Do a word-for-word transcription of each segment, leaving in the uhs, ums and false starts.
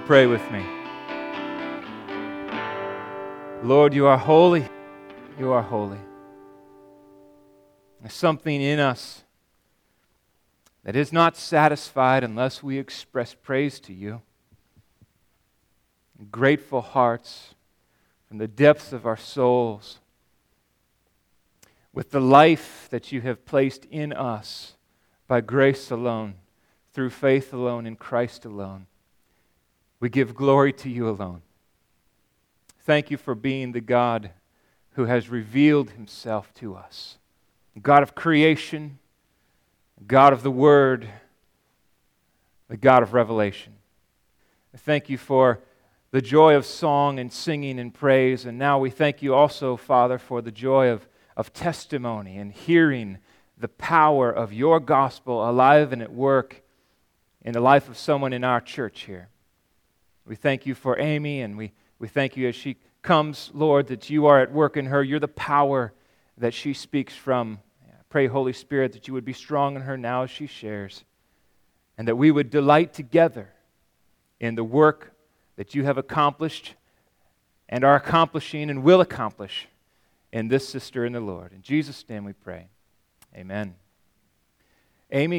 pray with me? Lord, you are holy. You are holy. There's something in us that is not satisfied unless we express praise to you. Grateful hearts from the depths of our souls, with the life that you have placed in us by grace alone, through faith alone, in Christ alone. We give glory to you alone. Thank you for being the God who has revealed himself to us. God of creation, God of the Word, the God of revelation. Thank you for the joy of song and singing and praise. And now we thank you also, Father, for the joy of, of testimony and hearing the power of your gospel alive and at work in the life of someone in our church here. We thank you for Amy, and we, we thank you as she comes, Lord, that you are at work in her. You're the power that she speaks from. I pray, Holy Spirit, that you would be strong in her now as she shares, and that we would delight together in the work that you have accomplished and are accomplishing and will accomplish in this sister in the Lord. In Jesus' name we pray. Amen. Amy.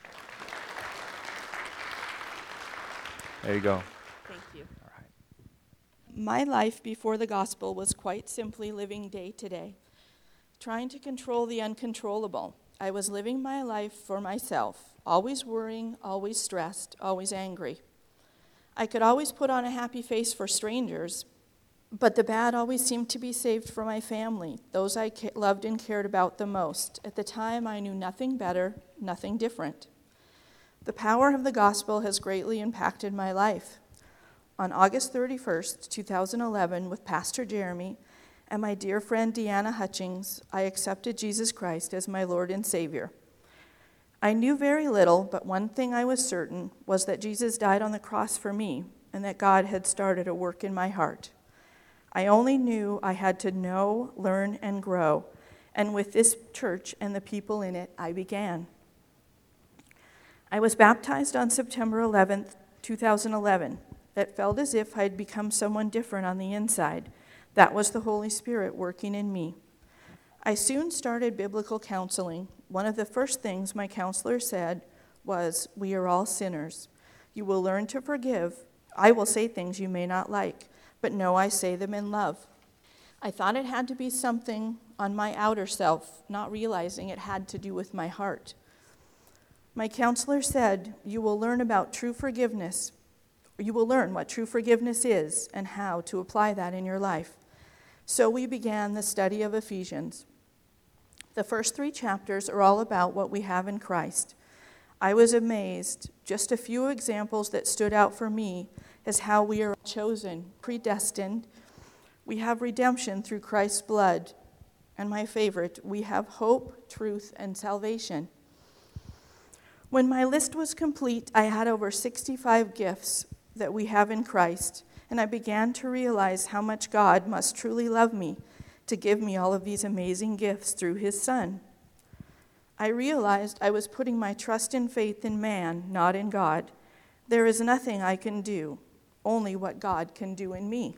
There you go. Thank you. All right. My life before the gospel was quite simply living day to day, trying to control the uncontrollable. I was living my life for myself, always worrying, always stressed, always angry. I could always put on a happy face for strangers, but the bad always seemed to be saved for my family, those I ca- loved and cared about the most. At the time, I knew nothing better, nothing different. The power of the gospel has greatly impacted my life. On August thirty-first, twenty eleven, with Pastor Jeremy and my dear friend Deanna Hutchings, I accepted Jesus Christ as my Lord and Savior. I knew very little, but one thing I was certain was that Jesus died on the cross for me and that God had started a work in my heart. I only knew I had to know, learn, and grow, and with this church and the people in it, I began. I was baptized on September eleventh, twenty eleven. It felt as if I'd become someone different on the inside. That was the Holy Spirit working in me. I soon started biblical counseling. One of the first things my counselor said was, "We are all sinners. You will learn to forgive. I will say things you may not like, but know I say them in love." I thought it had to be something on my outer self, not realizing it had to do with my heart. My counselor said, "You will learn about true forgiveness. You will learn what true forgiveness is and how to apply that in your life." So we began the study of Ephesians. The first three chapters are all about what we have in Christ. I was amazed. Just a few examples that stood out for me is how we are chosen, predestined. We have redemption through Christ's blood. And my favorite, we have hope, truth, and salvation. When my list was complete, I had over sixty-five gifts that we have in Christ, and I began to realize how much God must truly love me to give me all of these amazing gifts through his Son. I realized I was putting my trust and faith in man, not in God. There is nothing I can do, only what God can do in me.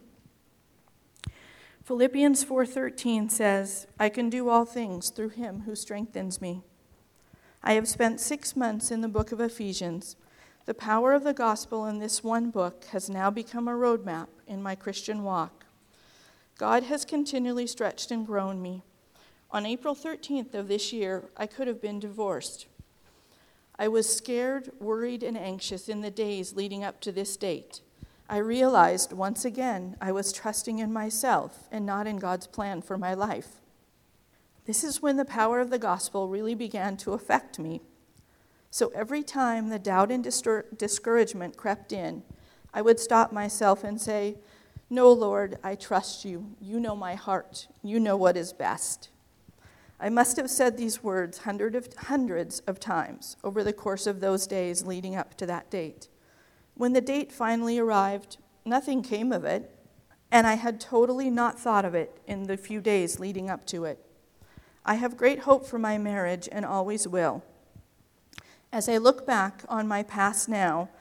Philippians four thirteen says, "I can do all things through him who strengthens me." I have spent six months in the book of Ephesians. The power of the gospel in this one book has now become a roadmap in my Christian walk. God has continually stretched and grown me. On April thirteenth of this year, I could have been divorced. I was scared, worried, and anxious in the days leading up to this date. I realized once again I was trusting in myself and not in God's plan for my life. This is when the power of the gospel really began to affect me. So every time the doubt and distur- discouragement crept in, I would stop myself and say, "No, Lord, I trust you. You know my heart. You know what is best." I must have said these words hundred of, hundreds of times over the course of those days leading up to that date. When the date finally arrived, nothing came of it, and I had totally not thought of it in the few days leading up to it. I have great hope for my marriage and always will. As I look back on my past now,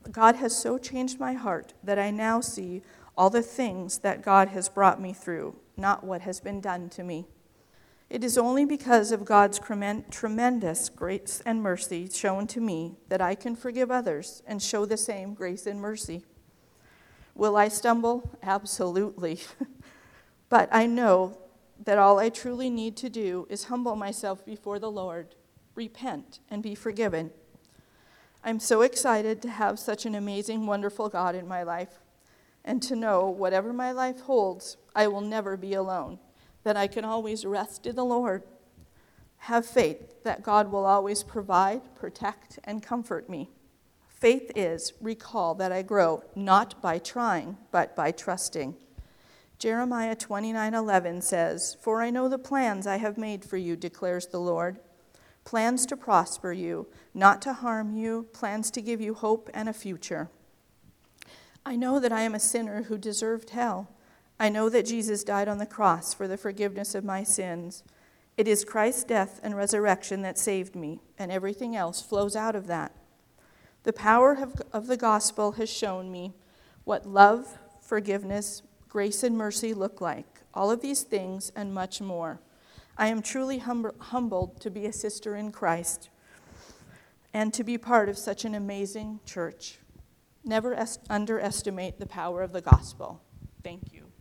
God has so changed my heart that I now see all the things that God has brought me through, not what has been done to me. It is only because of God's tremendous grace and mercy shown to me that I can forgive others and show the same grace and mercy. Will I stumble? Absolutely. But I know that all I truly need to do is humble myself before the Lord, repent, and be forgiven. I'm so excited to have such an amazing, wonderful God in my life, and to know whatever my life holds, I will never be alone, that I can always rest in the Lord. Have faith that God will always provide, protect, and comfort me. Faith is, recall that I grow not by trying, but by trusting. Jeremiah twenty-nine eleven says, "For I know the plans I have made for you, declares the Lord. Plans to prosper you, not to harm you, plans to give you hope and a future." I know that I am a sinner who deserved hell. I know that Jesus died on the cross for the forgiveness of my sins. It is Christ's death and resurrection that saved me, and everything else flows out of that. The power of, of the gospel has shown me what love, forgiveness, grace, and mercy look like. All of these things and much more. I am truly hum- humbled to be a sister in Christ and to be part of such an amazing church. Never est- underestimate the power of the gospel. Thank you.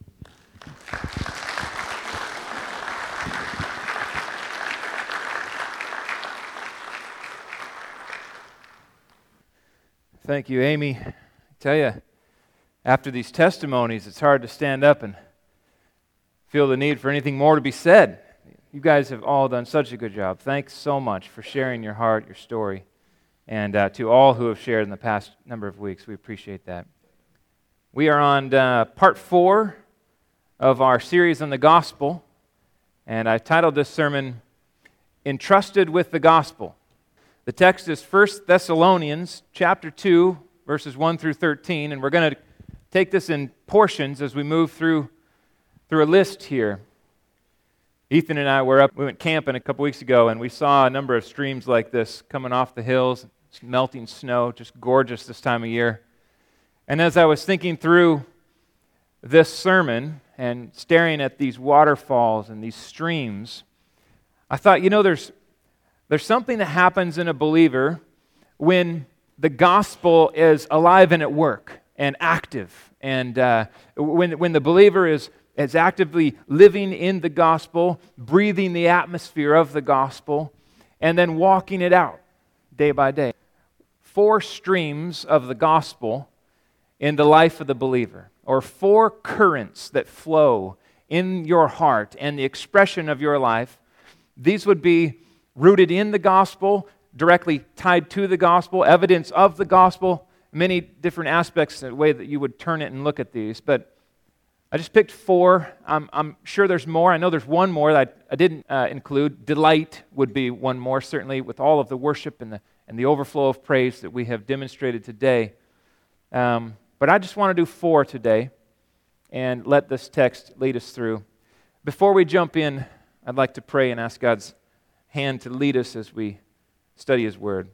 Thank you, Amy. I tell you, after these testimonies, it's hard to stand up and feel the need for anything more to be said. You guys have all done such a good job. Thanks so much for sharing your heart, your story. And uh, to all who have shared in the past number of weeks, we appreciate that. We are on uh, part four of our series on the gospel, and I titled this sermon, Entrusted with the Gospel. The text is First Thessalonians chapter two, verses one through thirteen, and we're going to take this in portions as we move through, through a list here. Ethan and I were up, we went camping a couple weeks ago, and we saw a number of streams like this coming off the hills, melting snow, just gorgeous this time of year. And as I was thinking through this sermon and staring at these waterfalls and these streams, I thought, you know, there's there's something that happens in a believer when the gospel is alive and at work and active. And uh, when, when the believer is, is actively living in the gospel, breathing the atmosphere of the gospel, and then walking it out day by day. Four streams of the gospel in the life of the believer, or four currents that flow in your heart and the expression of your life. These would be rooted in the gospel, directly tied to the gospel, evidence of the gospel, many different aspects, the way that you would turn it and look at these. But I just picked four. I'm, I'm sure there's more. I know there's one more that I, I didn't uh, include. Delight would be one more, certainly, with all of the worship and the, and the overflow of praise that we have demonstrated today. Um, but I just want to do four today and let this text lead us through. Before we jump in, I'd like to pray and ask God's hand to lead us as we study His Word.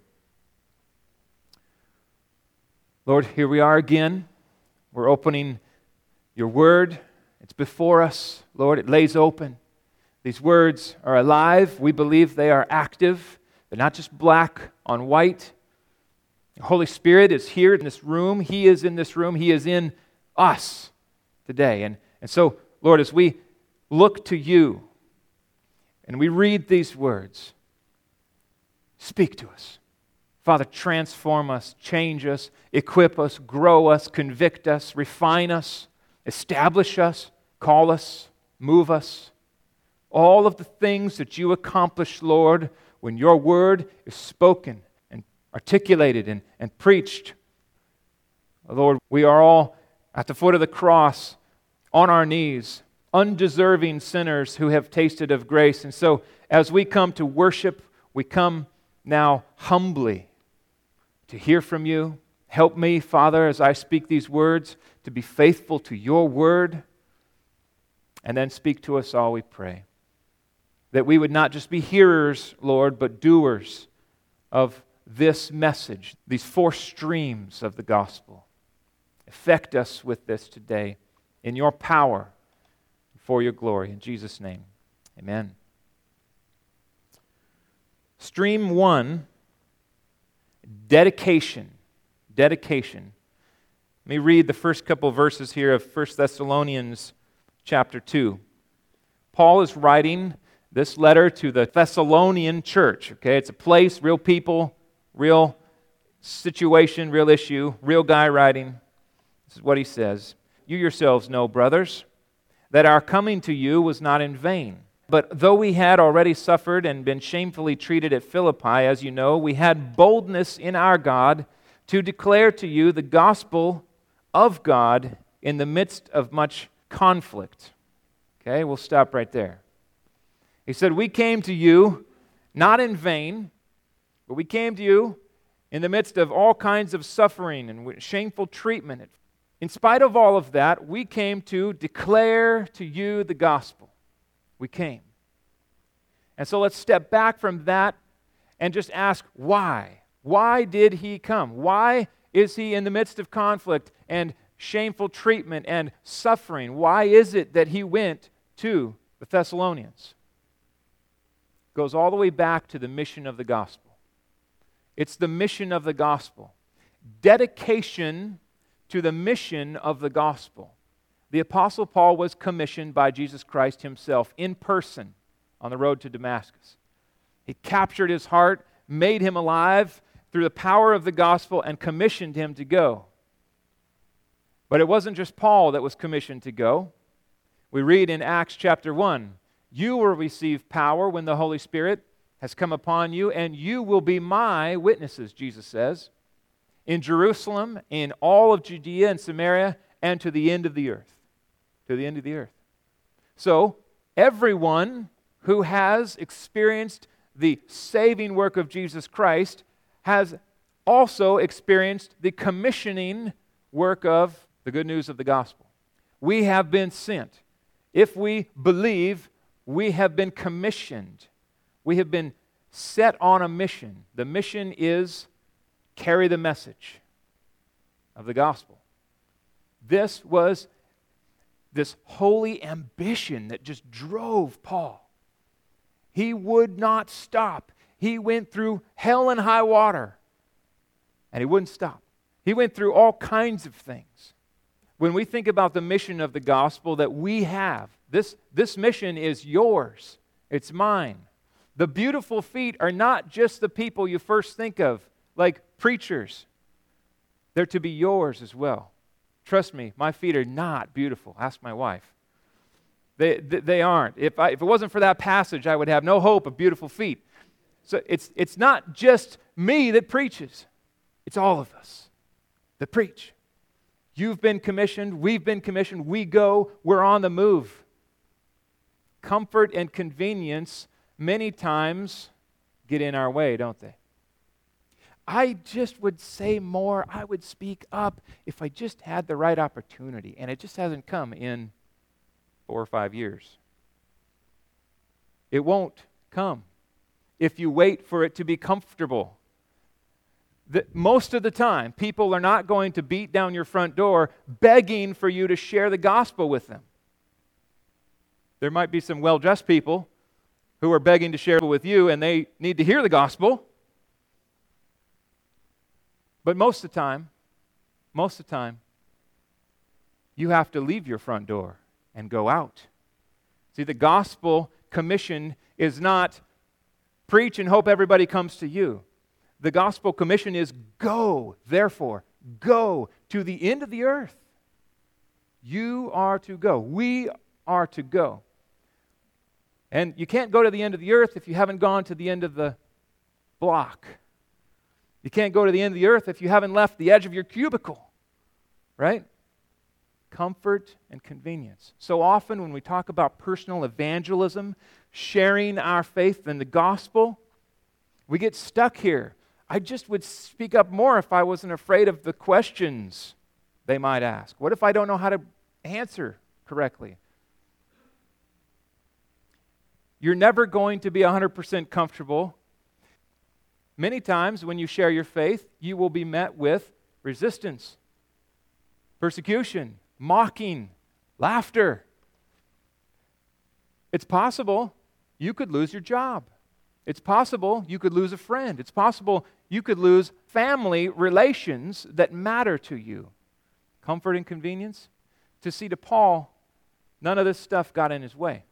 Lord, here we are again. We're opening Your Word. It's before us. Lord, it lays open. These words are alive. We believe they are active. They're not just black on white. The Holy Spirit is here in this room. He is in this room. He is in us today. And, and so, Lord, as we look to You, and we read these words, speak to us. Father, transform us, change us, equip us, grow us, convict us, refine us, establish us, call us, move us. All of the things that You accomplish, Lord, when Your word is spoken and articulated and, and preached. Lord, we are all at the foot of the cross, on our knees, undeserving sinners who have tasted of grace. And so as we come to worship, we come now humbly to hear from You. Help me, Father, as I speak these words, to be faithful to Your word. And then speak to us all, we pray. That we would not just be hearers, Lord, but doers of this message, these four streams of the gospel. Affect us with this today in your power, for your glory. In Jesus' name, amen. Stream one, dedication. Dedication. Let me read the first couple of verses here of First Thessalonians chapter two. Paul is writing this letter to the Thessalonian church. Okay, it's a place, real people, real situation, real issue, real guy writing. This is what he says. You yourselves know, brothers, that our coming to you was not in vain. But though we had already suffered and been shamefully treated at Philippi, as you know, we had boldness in our God to declare to you the gospel of God in the midst of much conflict. Okay, we'll stop right there. He said, we came to you not in vain, but we came to you in the midst of all kinds of suffering and shameful treatment. In spite of all of that, we came to declare to you the gospel. We came. And so let's step back from that and just ask why. Why did he come? Why is he in the midst of conflict and shameful treatment and suffering? Why is it that he went to the Thessalonians? It goes all the way back to the mission of the gospel. It's the mission of the gospel. Dedication to the mission of the gospel. The Apostle Paul was commissioned by Jesus Christ himself in person on the road to Damascus. He captured his heart, made him alive through the power of the gospel, and commissioned him to go. But it wasn't just Paul that was commissioned to go. We read in Acts chapter one, you will receive power when the Holy Spirit has come upon you, and you will be my witnesses, Jesus says, in Jerusalem, in all of Judea and Samaria, and to the end of the earth. To the end of the earth. So, everyone who has experienced the saving work of Jesus Christ has also experienced the commissioning work of the good news of the gospel. We have been sent. If we believe, we have been commissioned. We have been set on a mission. The mission is carry the message of the gospel. This was this holy ambition that just drove Paul. He would not stop. He went through hell and high water, and he wouldn't stop. He went through all kinds of things. When we think about the mission of the gospel that we have, this, this mission is yours. It's mine. The beautiful feet are not just the people you first think of, like preachers. They're to be yours as well. Trust me, my feet are not beautiful. Ask my wife. They, they, they aren't. If, I, if it wasn't for that passage, I would have no hope of beautiful feet. So it's, it's not just me that preaches. It's all of us that preach. You've been commissioned. We've been commissioned. We go. We're on the move. Comfort and convenience many times get in our way, don't they? I just would say more. I would speak up if I just had the right opportunity. And it just hasn't come in four or five years. It won't come if you wait for it to be comfortable. The, most of the time, people are not going to beat down your front door begging for you to share the gospel with them. There might be some well-dressed people who are begging to share with you, and they need to hear the gospel. But most of the time, most of the time, you have to leave your front door and go out. See, the gospel commission is not preach and hope everybody comes to you. The gospel commission is go, therefore, go to the end of the earth. You are to go. We are to go. And you can't go to the end of the earth if you haven't gone to the end of the block. You can't go to the end of the earth if you haven't left the edge of your cubicle, right? Comfort and convenience. So often when we talk about personal evangelism, sharing our faith in the gospel, we get stuck here. I just would speak up more if I wasn't afraid of the questions they might ask. What if I don't know how to answer correctly? You're never going to be one hundred percent comfortable Many times when you share your faith, you will be met with resistance, persecution, mocking, laughter. It's possible you could lose your job. It's possible you could lose a friend. It's possible you could lose family relations that matter to you. Comfort and convenience. To see, to Paul, none of this stuff got in his way.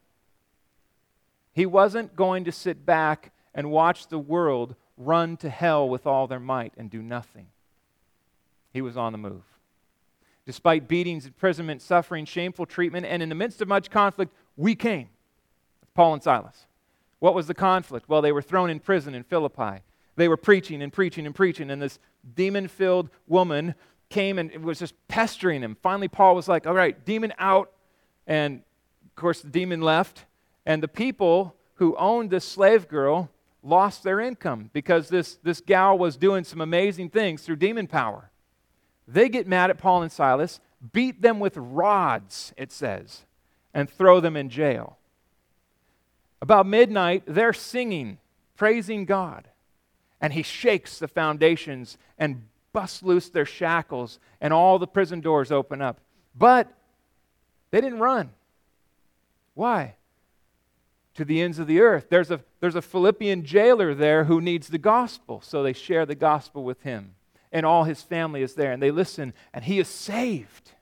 He wasn't going to sit back and watch the world run to hell with all their might and do nothing. He was on the move. Despite beatings, imprisonment, suffering, shameful treatment, and in the midst of much conflict, we came. Paul and Silas. What was the conflict? Well, they were thrown in prison in Philippi. They were preaching and preaching and preaching, and this demon-filled woman came and was just pestering him. Finally, Paul was like, all right, demon out. And, of course, the demon left. And the people who owned this slave girl lost their income because this, this gal was doing some amazing things through demon power. They get mad at Paul and Silas, beat them with rods, it says, and throw them in jail. About midnight, they're singing, praising God. And he shakes the foundations and busts loose their shackles, and all the prison doors open up. But they didn't run. Why? To the ends of the earth. There's a, there's a Philippian jailer there who needs the gospel, so they share the gospel with him. And all his family is there, and they listen, and he is saved.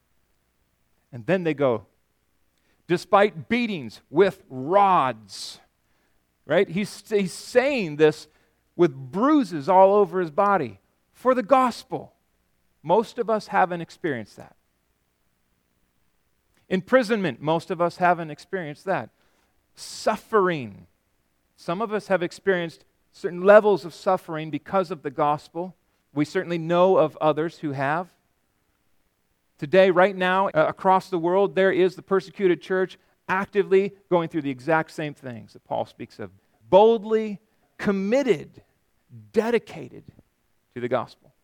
And then they go, despite beatings with rods, right? He's, he's saying this with bruises all over his body for the gospel. Most of us haven't experienced that. Imprisonment, most of us haven't experienced that. Suffering. Some of us have experienced certain levels of suffering because of the gospel. We certainly know of others who have. Today, right now, uh, across the world, there is the persecuted church actively going through the exact same things that Paul speaks of. Boldly committed, dedicated to the gospel.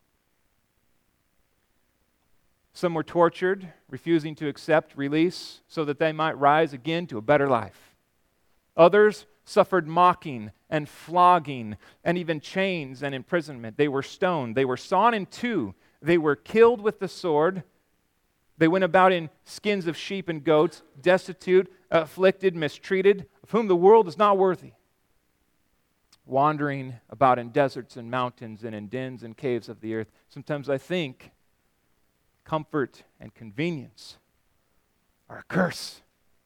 Some were tortured, refusing to accept release so that they might rise again to a better life. Others suffered mocking and flogging and even chains and imprisonment. They were stoned. They were sawn in two. They were killed with the sword. They went about in skins of sheep and goats, destitute, afflicted, mistreated, of whom the world is not worthy. Wandering about in deserts and mountains and in dens and caves of the earth. Sometimes I think comfort and convenience are a curse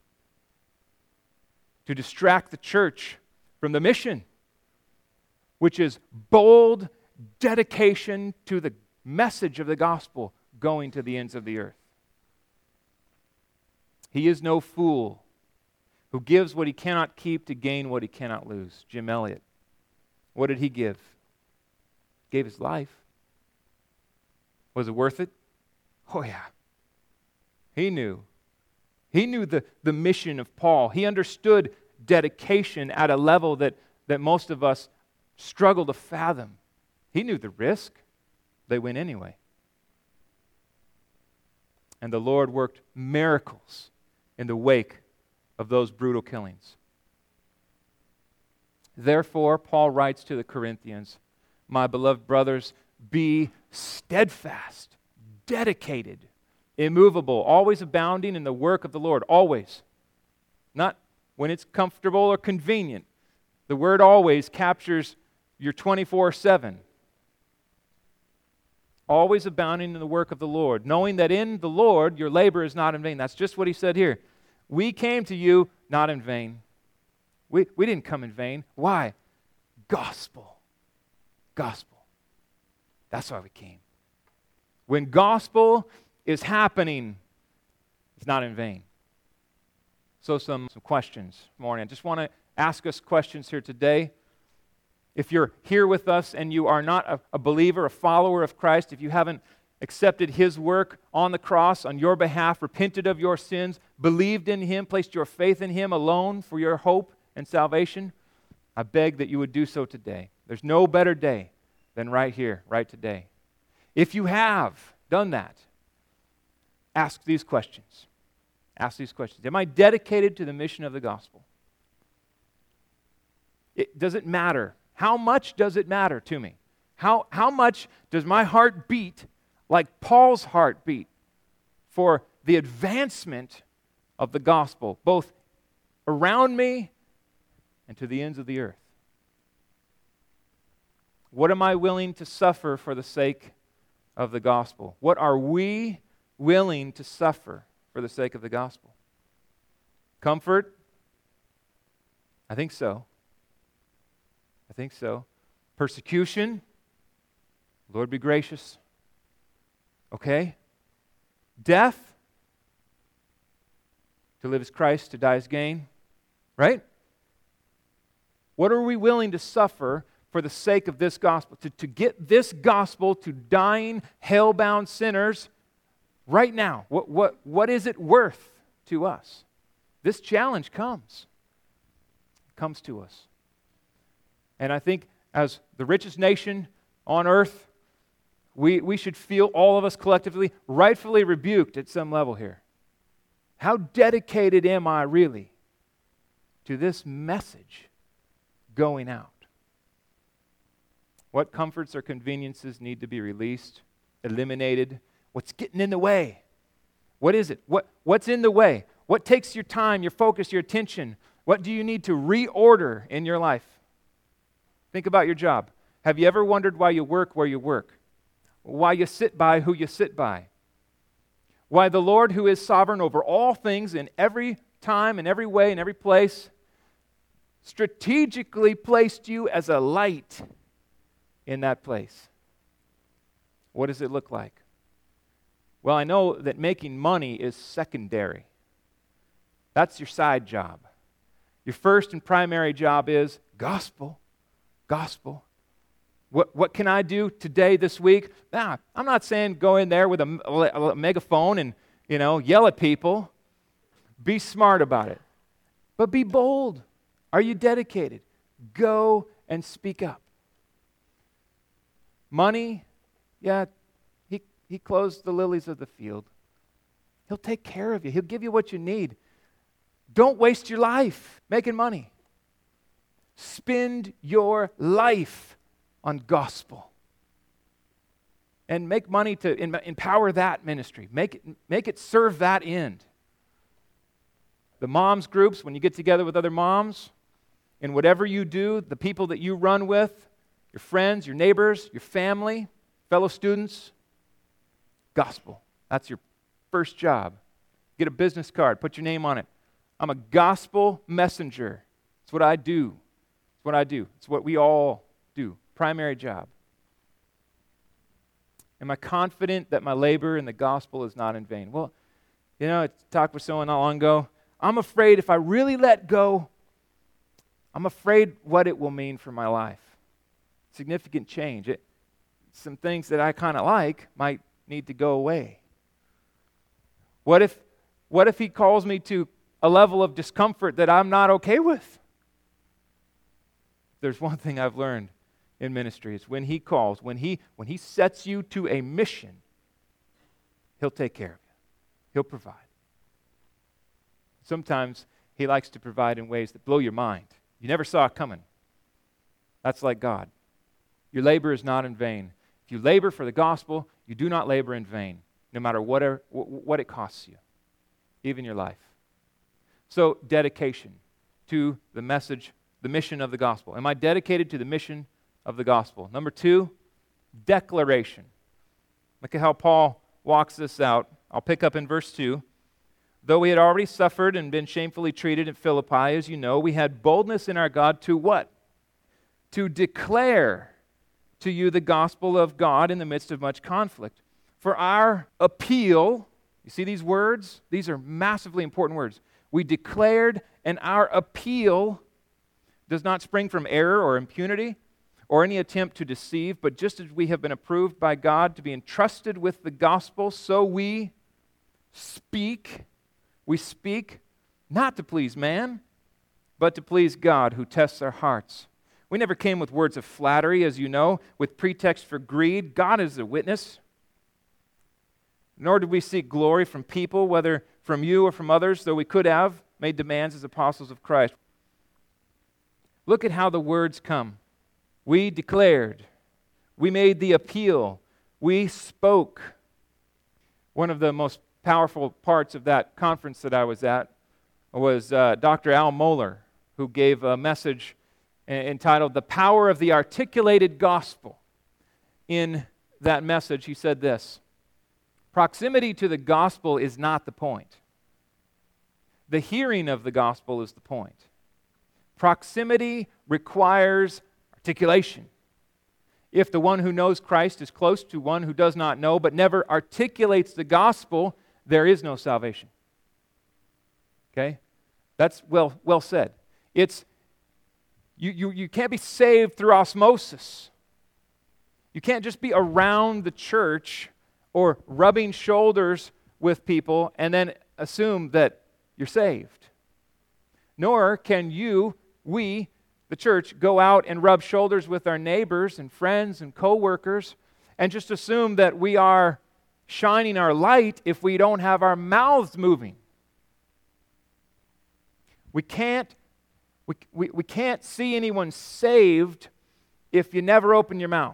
to distract the church from the mission, which is bold dedication to the message of the gospel going to the ends of the earth. He is no fool who gives what he cannot keep to gain what he cannot lose. Jim Elliot. What did he give? Gave his life. Was it worth it? Oh yeah. He knew. He knew the, the mission of Paul. He understood dedication at a level that, that most of us struggle to fathom. He knew the risk. They went anyway. And the Lord worked miracles in the wake of those brutal killings. Therefore, Paul writes to the Corinthians, my beloved brothers, be steadfast, dedicated, immovable, always abounding in the work of the Lord, always. Not when it's comfortable or convenient. The word always captures your twenty-four seven. Always abounding in the work of the Lord, knowing that in the Lord your labor is not in vain. That's just what he said here. We came to you not in vain. We, we didn't come in vain. Why? Gospel. Gospel. That's why we came. When gospel is happening, it's not in vain. So some, some questions this morning. I just want to ask us questions here today. If you're here with us and you are not a, a believer, a follower of Christ, if you haven't accepted his work on the cross on your behalf, repented of your sins, believed in him, placed your faith in him alone for your hope and salvation, I beg that you would do so today. There's no better day than right here, right today. If you have done that, ask these questions. Ask these questions. Am I dedicated to the mission of the gospel? It, does it matter how much does it matter to me? How, how much does my heart beat like Paul's heart beat for the advancement of the gospel, both around me and to the ends of the earth? What am I willing to suffer for the sake of the gospel? What are we willing to suffer for the sake of the gospel? Comfort? I think so. I think so. Persecution? Lord be gracious. Okay. Death? To live as Christ, to die as gain. Right? What are we willing to suffer for the sake of this gospel? To, to get this gospel to dying, hell-bound sinners right now. What, what, what is it worth to us? This challenge comes. Comes to us. And I think as the richest nation on earth, we, we should feel, all of us collectively, rightfully rebuked at some level here. How dedicated am I really to this message going out? What comforts or conveniences need to be released, eliminated? What's getting in the way? What is it? What, what's in the way? What takes your time, your focus, your attention? What do you need to reorder in your life? Think about your job. Have you ever wondered why you work where you work? Why you sit by who you sit by? Why the Lord, who is sovereign over all things in every time, in every way, in every place, strategically placed you as a light in that place. What does it look like? Well, I know that making money is secondary. That's your side job. Your first and primary job is gospel. Gospel. What, what can I do today, this week? Nah, I'm not saying go in there with a, a megaphone and, you know, yell at people. Be smart about it. But be bold. Are you dedicated? Go and speak up. Money, yeah, he, he clothes the lilies of the field. He'll take care of you. He'll give you what you need. Don't waste your life making money. Spend your life on gospel. And make money to em- empower that ministry. Make it, make it serve that end. The moms groups, when you get together with other moms, and whatever you do, the people that you run with, your friends, your neighbors, your family, fellow students, gospel. That's your first job. Get a business card, put your name on it. I'm a gospel messenger. It's what I do. It's what I do. It's what we all do. Primary job. Am I confident that my labor in the gospel is not in vain? Well, you know, I talked with someone not long ago. I'm afraid if I really let go, I'm afraid what it will mean for my life. Significant change. It, some things that I kind of like might need to go away. What if, what if he calls me to a level of discomfort that I'm not okay with? There's one thing I've learned in ministry. It's when he calls, when he, when he sets you to a mission, he'll take care of you. He'll provide. Sometimes he likes to provide in ways that blow your mind. You never saw it coming. That's like God. Your labor is not in vain. If you labor for the gospel, you do not labor in vain, no matter whatever, what it costs you, even your life. So, dedication to the message, the mission of the gospel. Am I dedicated to the mission of the gospel? Number two, declaration. Look at how Paul walks this out. I'll pick up in verse two. Though we had already suffered and been shamefully treated at Philippi, as you know, we had boldness in our God to what? To declare to you the gospel of God in the midst of much conflict. For our appeal, you see these words? These are massively important words. We declared, and our appeal does not spring from error or impunity or any attempt to deceive, but just as we have been approved by God to be entrusted with the gospel, so we speak. We speak not to please man, but to please God who tests our hearts. We never came with words of flattery, as you know, with pretext for greed. God is a witness. Nor did we seek glory from people, whether from you or from others, though we could have made demands as apostles of Christ. Look at how the words come. We declared. We made the appeal. We spoke. One of the most powerful parts of that conference that I was at was uh, Doctor Al Mohler, who gave a message entitled The Power of the Articulated Gospel. In that message, he said this: proximity to the gospel is not the point. The hearing of the gospel is the point. Proximity requires articulation. If the one who knows Christ is close to one who does not know but never articulates the gospel, there is no salvation. Okay? That's well, well said. It's you, you, you can't be saved through osmosis. You can't just be around the church or rubbing shoulders with people and then assume that you're saved. Nor can you, we, the church, go out and rub shoulders with our neighbors and friends and co-workers and just assume that we are shining our light if we don't have our mouths moving. We can't, we, we, we can't see anyone saved if you never open your mouth.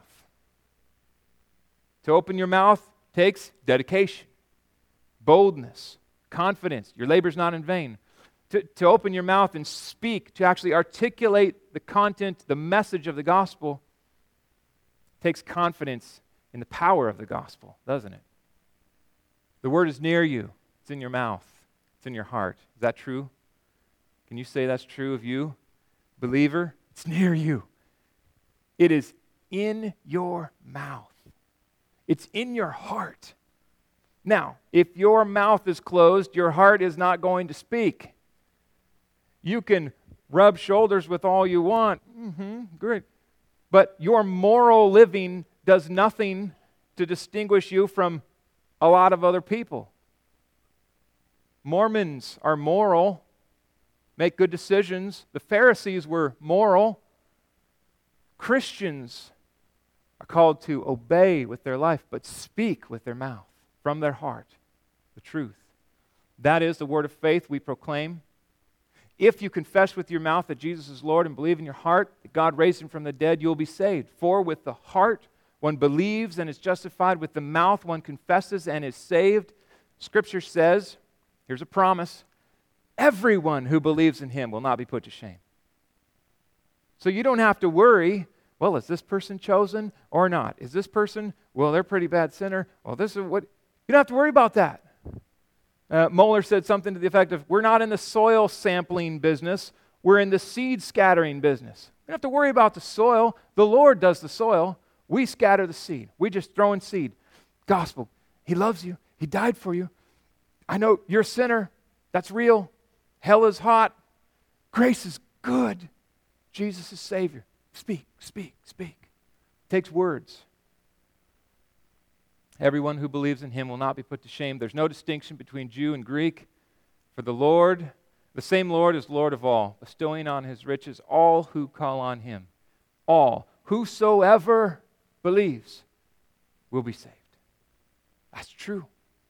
To open your mouth takes dedication, boldness, confidence. Your labor's not in vain. To, to open your mouth and speak, to actually articulate the content, the message of the gospel, takes confidence in the power of the gospel, doesn't it? The word is near you. It's in your mouth. It's in your heart. Is that true? Can you say that's true of you? Believer, it's near you. It is in your mouth. It's in your heart. Now, if your mouth is closed, your heart is not going to speak. You can rub shoulders with all you want. Mm-hmm, great. But your moral living does nothing to distinguish you from a lot of other people. Mormons are moral, make good decisions. The Pharisees were moral. Christians are called to obey with their life, but speak with their mouth, from their heart, the truth. That is the word of faith we proclaim. If you confess with your mouth that Jesus is Lord and believe in your heart that God raised him from the dead, you will be saved. For with the heart one believes and is justified. With the mouth one confesses and is saved. Scripture says, here's a promise, everyone who believes in him will not be put to shame. So you don't have to worry, well, is this person chosen or not? Is this person, well, they're a pretty bad sinner. Well, this is what, you don't have to worry about that. Uh, Mohler said something to the effect of, we're not in the soil sampling business, we're in the seed scattering business. We don't have to worry about the soil. The Lord does the soil. We scatter the seed. We just throw in seed. Gospel. He loves you. He died for you. I know you're a sinner. That's real. Hell is hot. Grace is good. Jesus is Savior. Speak, speak, speak. It takes words. Everyone who believes in him will not be put to shame. There's no distinction between Jew and Greek. For the Lord, the same Lord is Lord of all, bestowing on his riches all who call on him. All. Whosoever believes will be saved. That's true.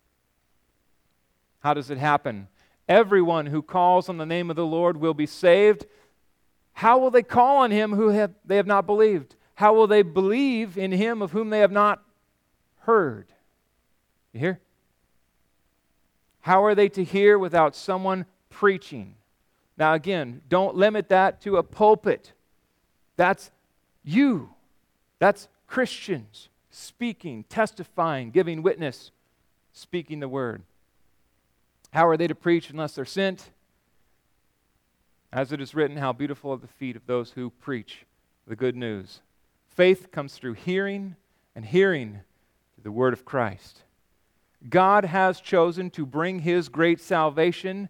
How does it happen? Everyone who calls on the name of the Lord will be saved. How will they call on him who have, they have not believed? How will they believe in him of whom they have not heard? You hear? How are they to hear without someone preaching? Now again, don't limit that to a pulpit. That's you. That's Christians speaking, testifying, giving witness, speaking the word. How are they to preach unless they're sent? As it is written, how beautiful are the feet of those who preach the good news. Faith comes through hearing, and hearing through the word of Christ. God has chosen to bring his great salvation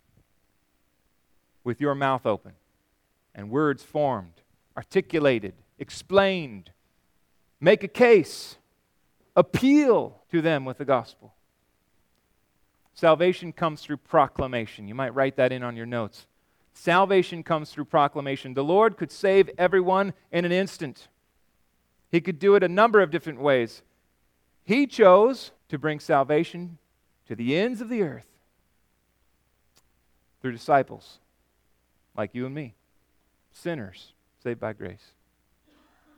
with your mouth open and words formed, articulated, explained. Make a case. Appeal to them with the gospel. Salvation comes through proclamation. You might write that in on your notes. Salvation comes through proclamation. The Lord could save everyone in an instant. He could do it a number of different ways. He chose to bring salvation to the ends of the earth through disciples like you and me, sinners saved by grace.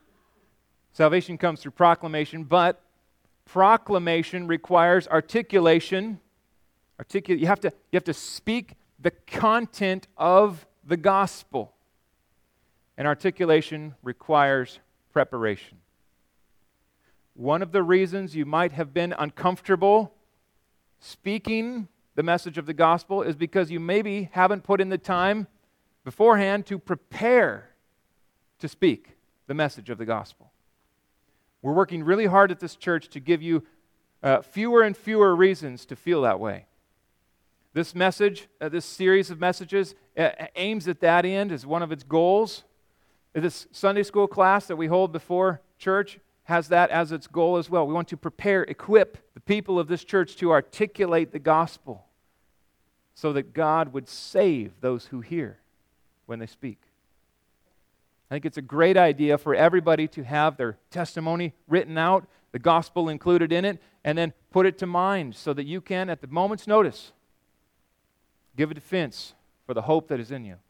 Salvation comes through proclamation, but proclamation requires articulation. Articulate, you have to, you have to speak the content of the gospel. And articulation requires preparation. One of the reasons you might have been uncomfortable speaking the message of the gospel is because you maybe haven't put in the time beforehand to prepare to speak the message of the gospel. We're working really hard at this church to give you uh, fewer and fewer reasons to feel that way. This message, uh, this series of messages, uh, aims at that end as one of its goals. This Sunday school class that we hold before church has that as its goal as well. We want to prepare, equip the people of this church to articulate the gospel so that God would save those who hear when they speak. I think it's a great idea for everybody to have their testimony written out, the gospel included in it, and then put it to mind so that you can, at the moment's notice, give a defense for the hope that is in you.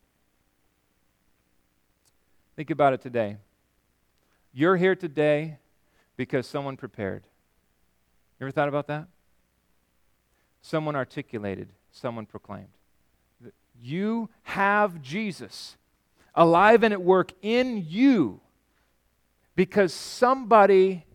Think about it today. You're here today because someone prepared. You ever thought about that? Someone articulated, someone proclaimed. You have Jesus alive and at work in you because somebody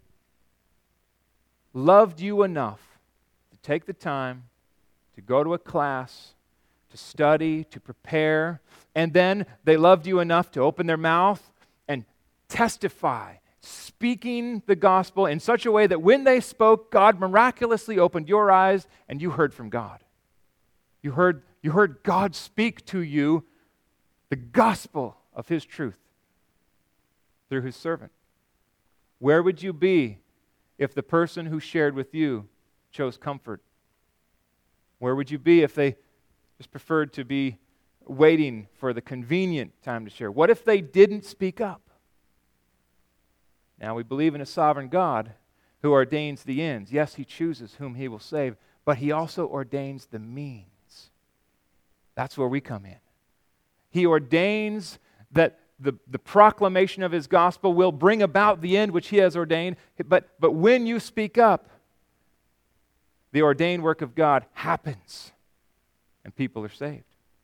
loved you enough to take the time to go to a class, to study, to prepare, and then they loved you enough to open their mouth and testify, speaking the gospel in such a way that when they spoke, God miraculously opened your eyes and you heard from God. You heard, you heard God speak to you the gospel of His truth through His servant. Where would you be if the person who shared with you chose comfort? Where would you be if they just preferred to be waiting for the convenient time to share? What if they didn't speak up? Now, we believe in a sovereign God who ordains the ends. Yes, He chooses whom He will save, but He also ordains the means. That's where we come in. He ordains that the, the proclamation of His gospel will bring about the end which He has ordained, but, but when you speak up, the ordained work of God happens and people are saved.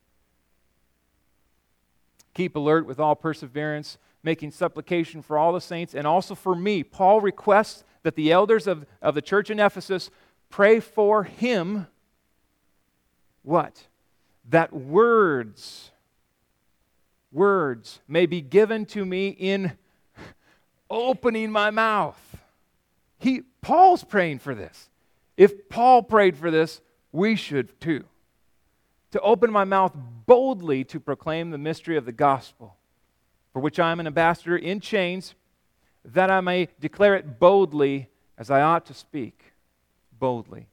Keep alert with all perseverance, making supplication for all the saints, and also for me. Paul requests that the elders of, of the church in Ephesus pray for him. What? That words, words may be given to me in opening my mouth. He, Paul's praying for this. If Paul prayed for this, we should too. To open my mouth boldly to proclaim the mystery of the gospel, for which I am an ambassador in chains, that I may declare it boldly as I ought to speak. Boldly.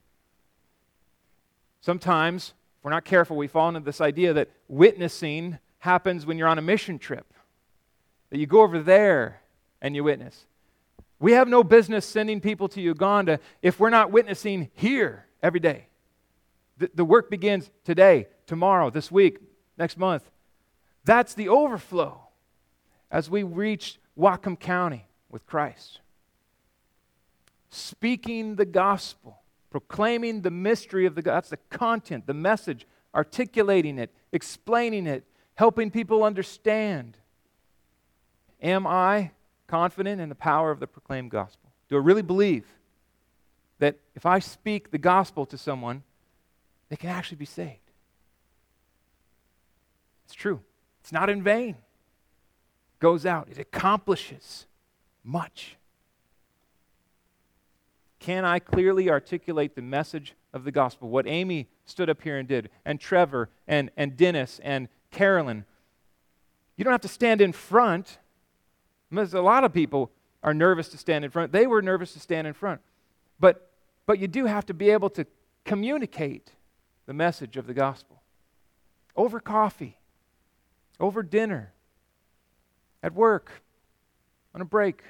Sometimes, if we're not careful, we fall into this idea that witnessing happens when you're on a mission trip. That you go over there and you witness. We have no business sending people to Uganda if we're not witnessing here every day. The, the work begins today, tomorrow, this week, next month. That's the overflow as we reach Whatcom County with Christ. Speaking the gospel, proclaiming the mystery of the gospel, that's the content, the message, articulating it, explaining it, helping people understand. Am I confident in the power of the proclaimed gospel? Do I really believe that if I speak the gospel to someone, they can actually be saved? It's true. It's not in vain. It goes out. It accomplishes much. Can I clearly articulate the message of the gospel? What Amy stood up here and did, and Trevor, and, and Dennis, and Carolyn. You don't have to stand in front. Because a lot of people are nervous to stand in front. They were nervous to stand in front. But, but you do have to be able to communicate the message of the gospel. Over coffee, over dinner, at work, on a break.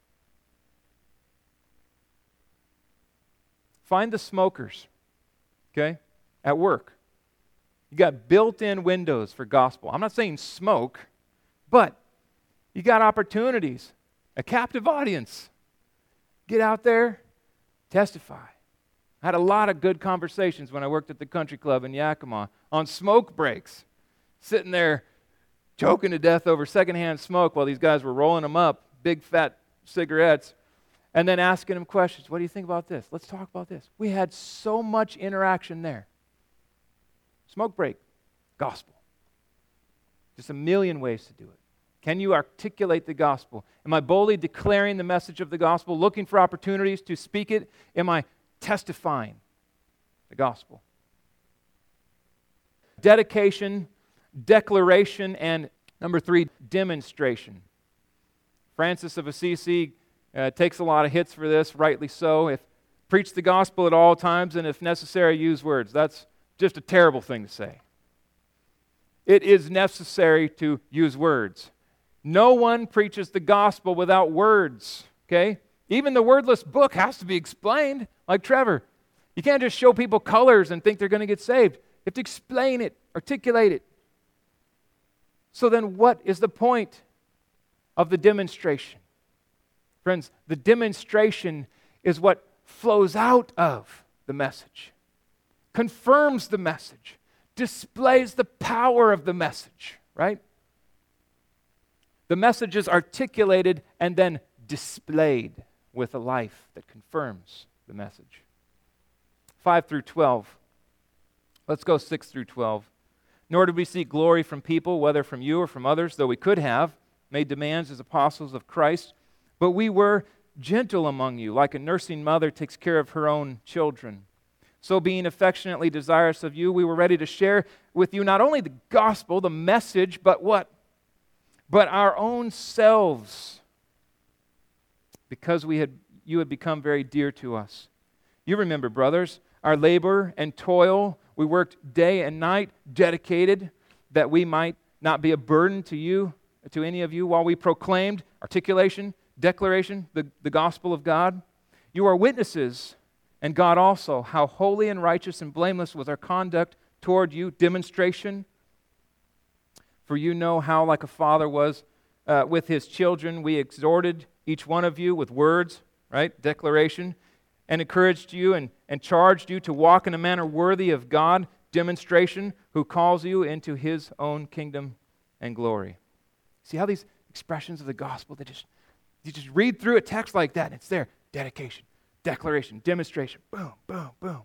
Find the smokers, okay, at work. You got built-in windows for gospel. I'm not saying smoke, but you got opportunities A captive audience. Get out there, testify. I had a lot of good conversations when I worked at the country club in Yakima on smoke breaks, sitting there choking to death over secondhand smoke while these guys were rolling them up, big fat cigarettes, and then asking them questions. What do you think about this? Let's talk about this. We had so much interaction there. Smoke break, gospel. Just a million ways to do it. Can you articulate the gospel? Am I boldly declaring the message of the gospel, looking for opportunities to speak it? Am I testifying the gospel? Dedication, declaration, and number three, demonstration. Francis of Assisi uh, takes a lot of hits for this, rightly so. If preach the gospel at all times, and if necessary, use words. That's just a terrible thing to say. It is necessary to use words. No one preaches the gospel without words, okay? Even the wordless book has to be explained, like Trevor. You can't just show people colors and think they're going to get saved. You have to explain it, articulate it. So then what is the point of the demonstration? Friends, the demonstration is what flows out of the message, confirms the message, displays the power of the message, right? The message is articulated and then displayed with a life that confirms the message. five through twelve. Let's go six through twelve. Nor did we seek glory from people, whether from you or from others, though we could have made demands as apostles of Christ. But we were gentle among you, like a nursing mother takes care of her own children. So being affectionately desirous of you, we were ready to share with you not only the gospel, the message, but what? But our own selves, because we had you had become very dear to us. You remember, brothers, our labor and toil. We worked day and night, dedicated, that we might not be a burden to you, to any of you, while we proclaimed, articulation, declaration, the, the gospel of God. You are witnesses, and God also, how holy and righteous and blameless was our conduct toward you, demonstration. For you know how, like a father was uh, with his children, we exhorted each one of you with words, right, declaration, and encouraged you and, and charged you to walk in a manner worthy of God, demonstration, who calls you into his own kingdom and glory. See how these expressions of the gospel, they just, you just read through a text like that, and it's there. Dedication, declaration, demonstration, boom, boom, boom.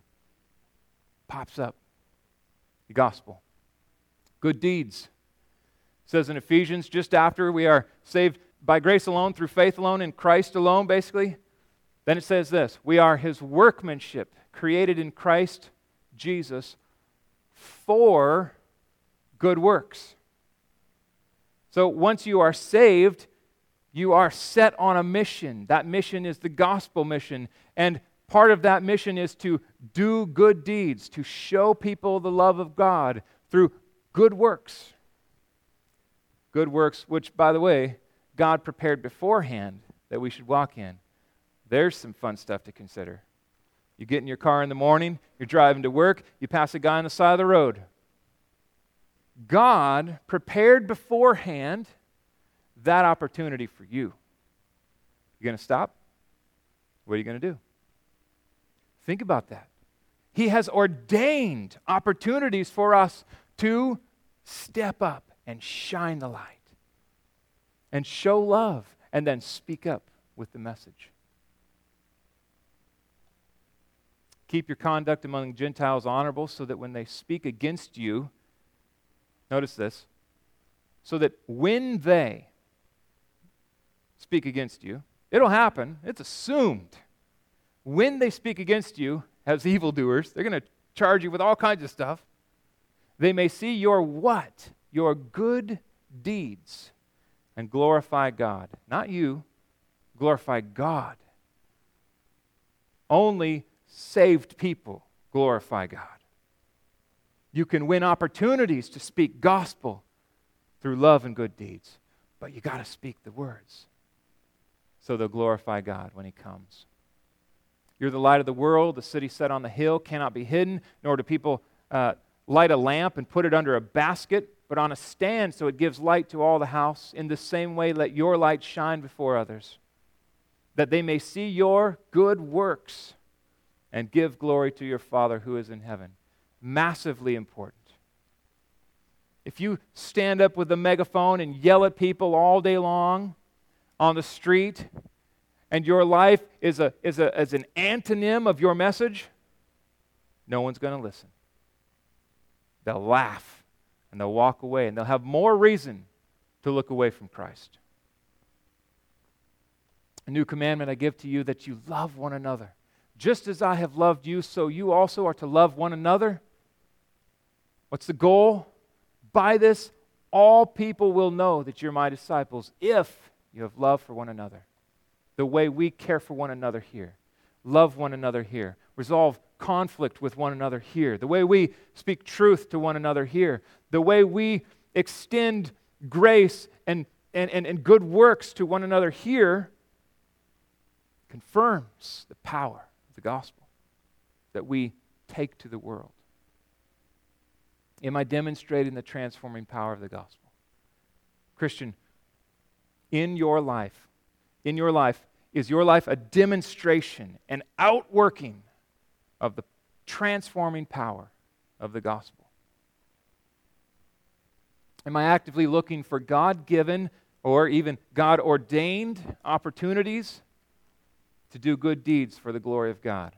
Pops up. The gospel. Good deeds. It says in Ephesians, just after we are saved by grace alone, through faith alone, in Christ alone, basically. Then it says this, we are his workmanship, created in Christ Jesus for good works. So once you are saved, you are set on a mission. That mission is the gospel mission. And part of that mission is to do good deeds, to show people the love of God through good works. Good works, which, by the way, God prepared beforehand that we should walk in. There's some fun stuff to consider. You get in your car in the morning, you're driving to work, you pass a guy on the side of the road. God prepared beforehand that opportunity for you. You going to stop? What are you going to do? Think about that. He has ordained opportunities for us to step up and shine the light and show love and then speak up with the message. Keep your conduct among Gentiles honorable so that when they speak against you, notice this, so that when they speak against you, it'll happen, it's assumed. When they speak against you as evildoers, they're going to charge you with all kinds of stuff. They may see your what? Your good deeds and glorify God. Not you, glorify God. Only saved people glorify God. You can win opportunities to speak gospel through love and good deeds, but you got to speak the words so they'll glorify God when he comes. You're the light of the world. The city set on the hill cannot be hidden, nor do people uh, light a lamp and put it under a basket, but on a stand so it gives light to all the house. In the same way, let your light shine before others, that they may see your good works and give glory to your Father who is in heaven. Massively important. If you stand up with a megaphone and yell at people all day long on the street, and your life is, a, is, a, is an antonym of your message, no one's going to listen. They'll laugh and they'll walk away, and they'll have more reason to look away from Christ. A new commandment I give to you, that you love one another. Just as I have loved you, so you also are to love one another. What's the goal? By this, all people will know that you're my disciples, if you have love for one another. The way we care for one another here. Love one another here. Resolve conflict with one another here. The way we speak truth to one another here. The way we extend grace and, and, and, and good works to one another here confirms the power of the gospel that we take to the world. Am I demonstrating the transforming power of the gospel? Christian, in your life, in your life, is your life a demonstration, an outworking of the transforming power of the gospel? Am I actively looking for God-given or even God-ordained opportunities to do good deeds for the glory of God?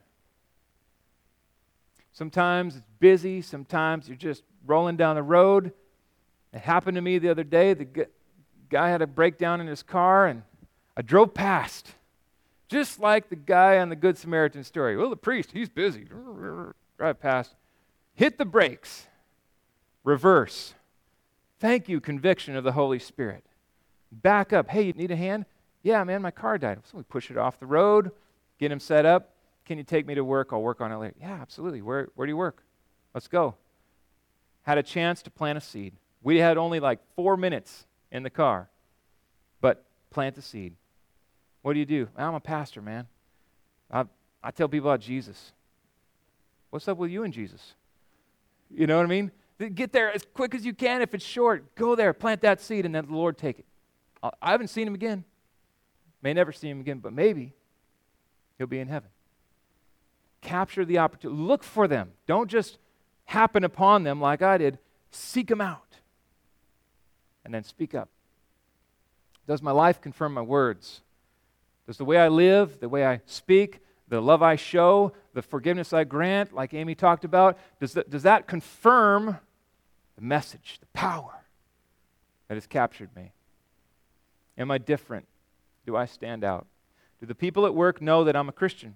Sometimes it's busy, sometimes you're just rolling down the road. It happened to me the other day. The guy had a breakdown in his car, and I drove past, just like the guy on the Good Samaritan story. Well, the priest, he's busy. Drive past, hit the brakes, reverse. Thank you, conviction of the Holy Spirit. Back up. Hey, you need a hand? Yeah, man, my car died. So we push it off the road, get him set up. Can you take me to work? I'll work on it later. Yeah, absolutely. Where, where do you work? Let's go. Had a chance to plant a seed. We had only like four minutes in the car, but plant the seed. What do you do? I'm a pastor, man. I, I tell people about Jesus. What's up with you and Jesus? You know what I mean? Get there as quick as you can. If it's short, go there, plant that seed, and then the Lord take it. I haven't seen him again. May never see him again, but maybe he'll be in heaven. Capture the opportunity. Look for them. Don't just happen upon them like I did. Seek them out. And then speak up. Does my life confirm my words? Does the way I live, the way I speak, the love I show, the forgiveness I grant, like Amy talked about, does that, does that confirm the message, the power that has captured me? Am I different? Do I stand out? Do the people at work know that I'm a Christian?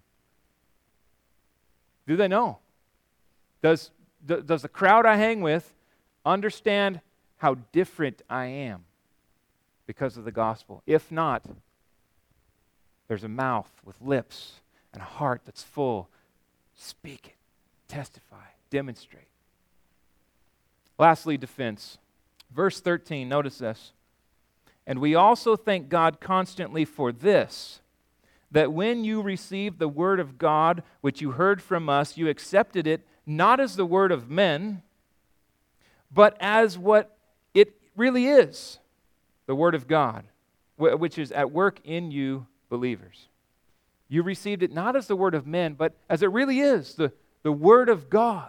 Do they know? Does, d- does the crowd I hang with understand how different I am because of the gospel? If not, there's a mouth with lips and a heart that's full. Speak it, testify, demonstrate. Lastly, defense. Verse thirteen, notice this. And we also thank God constantly for this, that when you received the word of God, which you heard from us, you accepted it not as the word of men, but as what it really is, the word of God, which is at work in you believers. You received it not as the word of men, but as it really is, the, the word of God.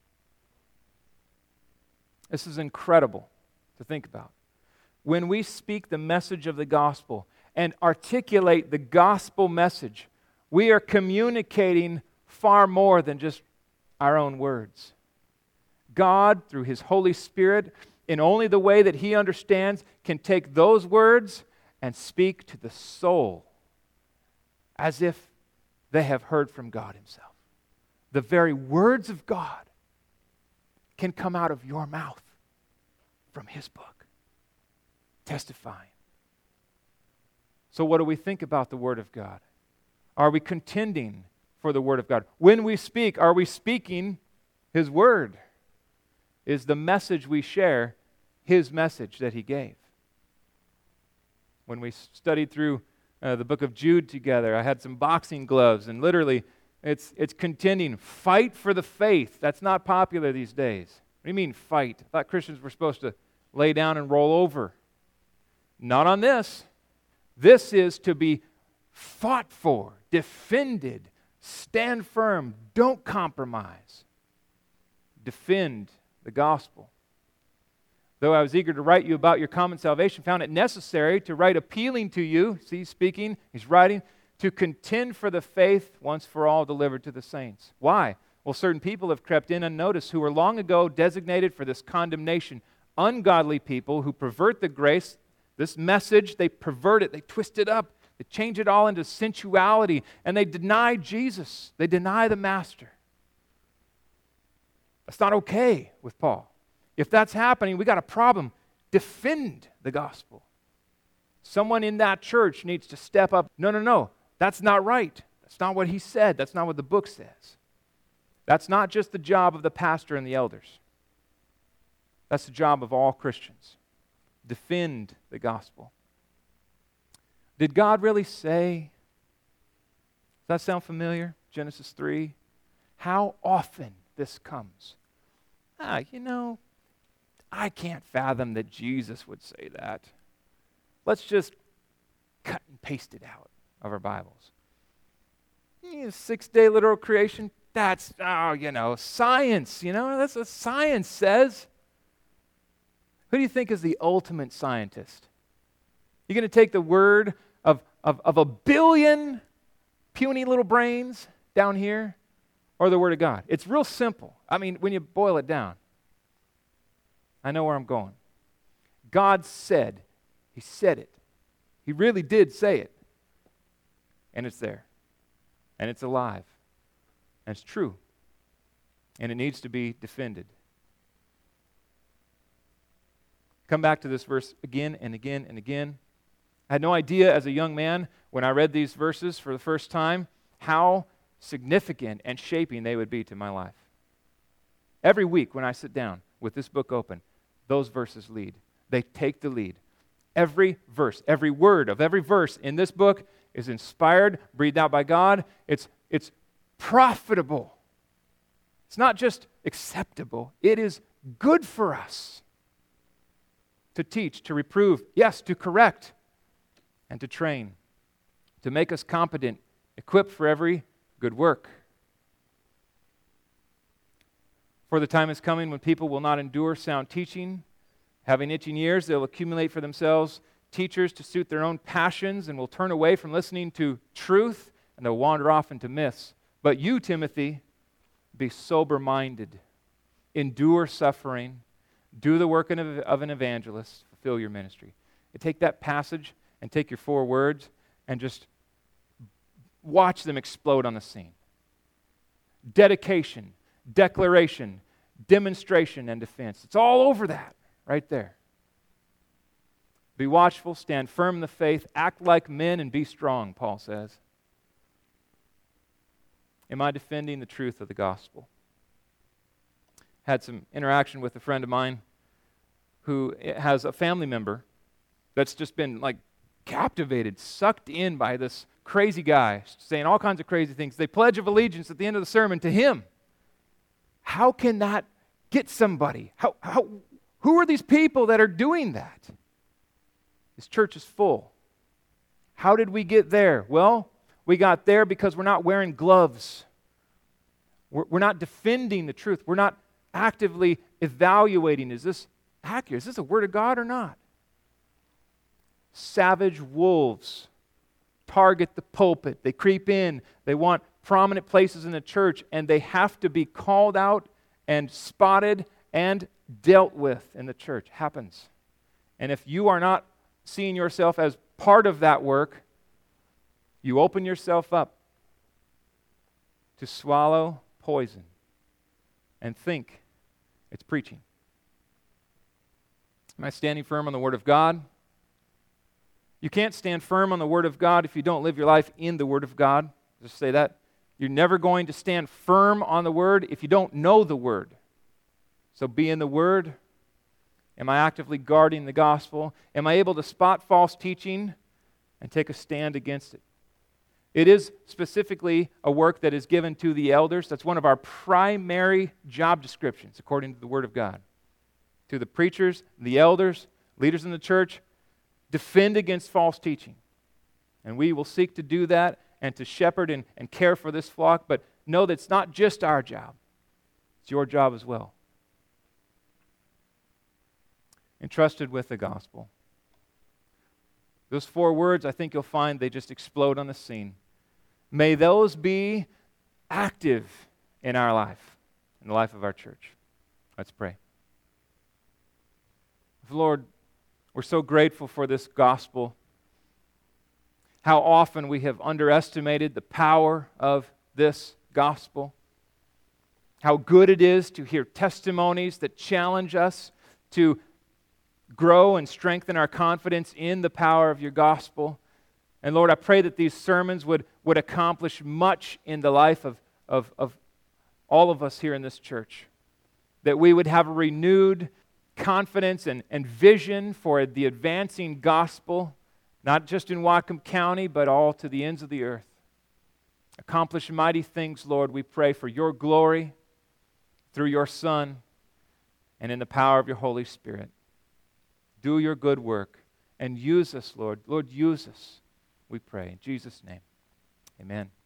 This is incredible to think about. When we speak the message of the gospel and articulate the gospel message, we are communicating far more than just our own words. God, through His Holy Spirit, in only the way that He understands, can take those words and speak to the soul as if they have heard from God Himself. The very words of God can come out of your mouth from His book, testifying. So what do we think about the Word of God? Are we contending for the Word of God? When we speak, are we speaking His Word? Is the message we share His message that He gave? When we studied through uh, the book of Jude together, I had some boxing gloves, and literally it's, it's contending. Fight for the faith. That's not popular these days. What do you mean fight? I thought Christians were supposed to lay down and roll over. Not on this. This is to be fought for, defended, stand firm, don't compromise. Defend the gospel. Though I was eager to write you about your common salvation, found it necessary to write appealing to you, see, he's speaking, he's writing, to contend for the faith once for all delivered to the saints. Why? Well, certain people have crept in unnoticed who were long ago designated for this condemnation. Ungodly people who pervert the grace, this message, they pervert it, they twist it up, they change it all into sensuality, and they deny Jesus. They deny the Master. That's not okay with Paul. If that's happening, we got a problem. Defend the gospel. Someone in that church needs to step up. No, no, no. That's not right. That's not what he said. That's not what the book says. That's not just the job of the pastor and the elders. That's the job of all Christians. Defend the gospel. Did God really say? Does that sound familiar? Genesis three. How often this comes. Ah, you know, I can't fathom that Jesus would say that. Let's just cut and paste it out of our Bibles. You know, six-day literal creation, that's, oh, you know, science, you know, that's what science says. Who do you think is the ultimate scientist? You're going to take the word of, of, of a billion puny little brains down here, or the Word of God? It's real simple. I mean, when you boil it down, I know where I'm going. God said, He said it. He really did say it. And it's there. And it's alive. And it's true. And it needs to be defended. Come back to this verse again and again and again. I had no idea as a young man when I read these verses for the first time how significant and shaping they would be to my life. Every week when I sit down with this book open, those verses lead. They take the lead. Every verse, every word of every verse in this book is inspired, breathed out by God. It's, it's profitable. It's not just acceptable. It is good for us to teach, to reprove, yes, to correct, and to train, to make us competent, equipped for every good work. For the time is coming when people will not endure sound teaching. Having itching ears, they'll accumulate for themselves teachers to suit their own passions and will turn away from listening to truth and they'll wander off into myths. But you, Timothy, be sober-minded, endure suffering, do the work of an evangelist, fulfill your ministry. You take that passage and take your four words and just watch them explode on the scene. Dedication, declaration, demonstration, and defense. It's all over that, right there. Be watchful, stand firm in the faith, act like men, and be strong, Paul says. Am I defending the truth of the gospel? Had some interaction with a friend of mine who has a family member that's just been like captivated, sucked in by this crazy guy saying all kinds of crazy things. They pledge of allegiance at the end of the sermon to him. How can that get somebody? How, how, who are these people that are doing that? This church is full. How did we get there? Well, we got there because we're not wearing gloves. We're, we're not defending the truth. We're not actively evaluating, is this accurate? Is this a word of God or not? Savage wolves target the pulpit. They creep in. They want prominent places in the church, and they have to be called out and spotted and dealt with in the church. Happens. And if you are not seeing yourself as part of that work, you open yourself up to swallow poison and think it's preaching. Am I standing firm on the Word of God? You can't stand firm on the Word of God if you don't live your life in the Word of God. Just say that. You're never going to stand firm on the Word if you don't know the Word. So be in the Word. Am I actively guarding the gospel? Am I able to spot false teaching and take a stand against it? It is specifically a work that is given to the elders. That's one of our primary job descriptions, according to the Word of God. to the preachers, the elders, leaders in the church, defend against false teaching. And we will seek to do that and to shepherd and, and care for this flock, but know that it's not just our job. It's your job as well. Entrusted with the gospel. Those four words, I think you'll find they just explode on the scene. May those be active in our life, in the life of our church. Let's pray. Lord, we're so grateful for this gospel. How often we have underestimated the power of this gospel. How good it is to hear testimonies that challenge us to grow and strengthen our confidence in the power of your gospel. And Lord, I pray that these sermons would, would accomplish much in the life of, of, of all of us here in this church. That we would have a renewed confidence and, and vision for the advancing gospel, not just in Whatcom County, but all to the ends of the earth. Accomplish mighty things, Lord, we pray for your glory through your Son and in the power of your Holy Spirit. Do your good work and use us, Lord. Lord, use us, we pray. In Jesus' name, amen.